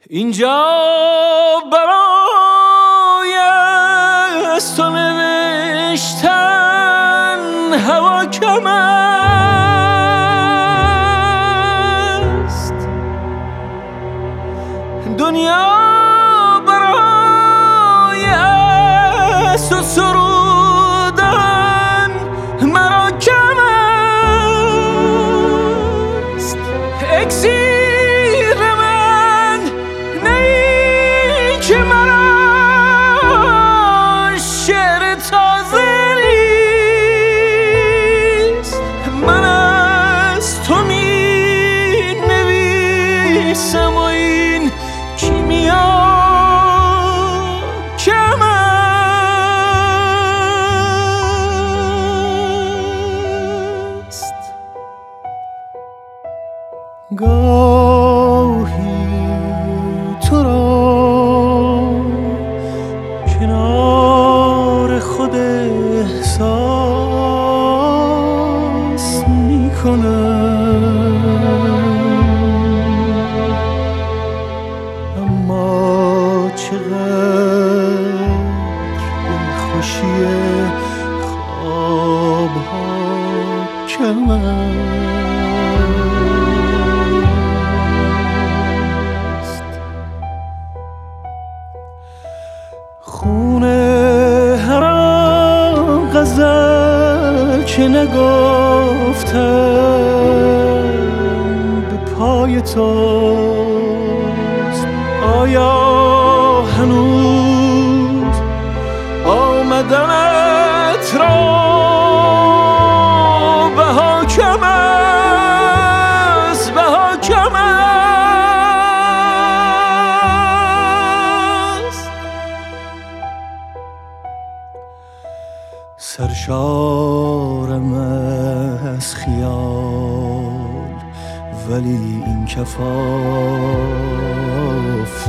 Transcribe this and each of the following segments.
اینجا برای از تو نوشتن هوا کم است، دنیا برای از تو سرودن مرا کم است. اکسیر من نی که مرا شعر تازه نیست. من از تو می نویسم و این کیمیا کم است. گاهی تو را کنار خود احساس می کنم، اما چقدر دلخوشی خوابها کم است. خونه هر آن غزل که نگفتم به پای توست. آیا هنوز آمدنت را بها کم است، بها کم است. سرشارم از خیال ولی این کفاف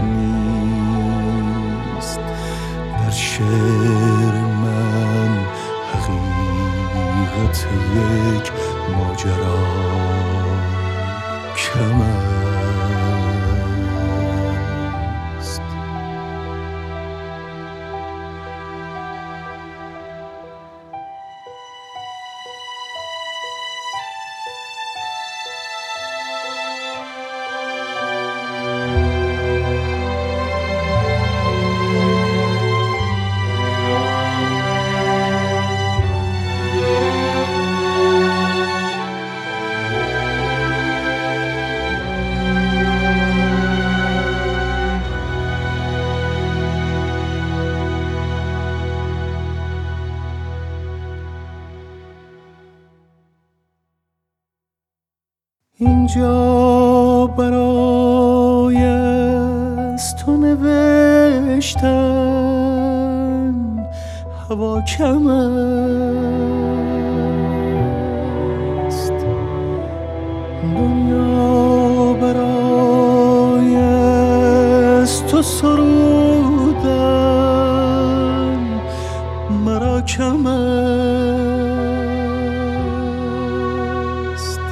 نیست. در شعر من حقیقت یک ماجرا کم است. اینجا برای از تو نوشتن هوا کم است، دنیا برای از تو سرودن مرا کم است.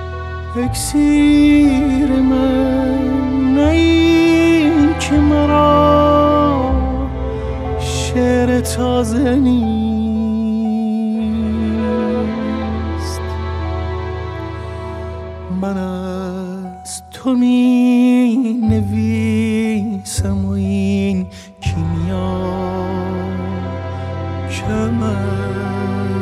اکسیر من نی که مرا شعر تازه نیست. من از تو می نویسم و این کیمیا کم است.